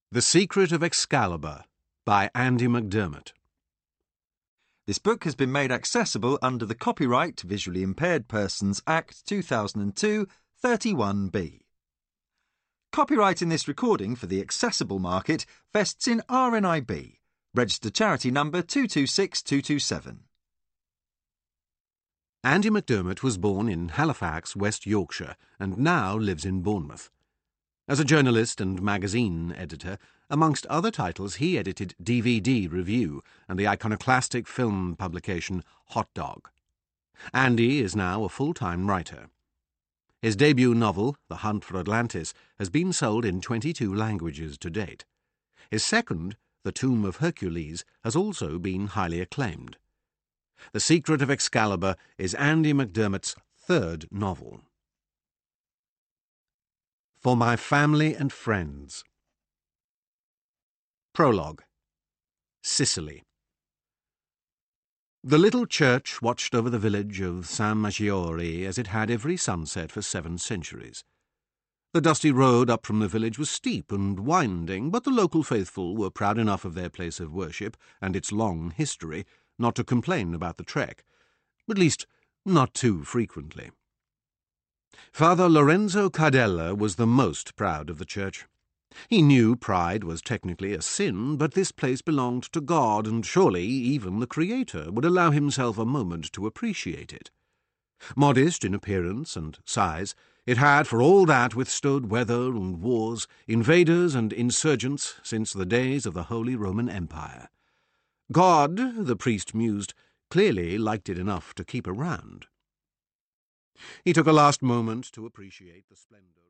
The Secret of Excalibur by Andy McDermott. This book has been made accessible under the Copyright Visually Impaired Persons Act 2002, 31B. Copyright in this recording for the accessible market vests in RNIB, registered charity number 226227. Andy McDermott was born in Halifax, West Yorkshire, and now lives in Bournemouth. As a journalist and magazine editor, amongst other titles he edited DVD Review and the iconoclastic film publication Hot Dog. Andy is now a full-time writer. His debut novel, The Hunt for Atlantis, has been sold in 22 languages to date. His second, The Tomb of Hercules, has also been highly acclaimed. The Secret of Excalibur is Andy McDermott's third novel. For My Family and Friends. Prologue. Sicily. The little church watched over the village of San Maggiore as it had every sunset for 7 centuries. The dusty road up from the village was steep and winding, but the local faithful were proud enough of their place of worship and its long history not to complain about the trek, at least not too frequently. Father Lorenzo Cardella was the most proud of the church. He knew pride was technically a sin, but this place belonged to God, and surely even the Creator would allow himself a moment to appreciate it. Modest in appearance and size, it had for all that withstood weather and wars, invaders and insurgents since the days of the Holy Roman Empire. God, the priest mused, clearly liked it enough to keep around. He took a last moment to appreciate the splendor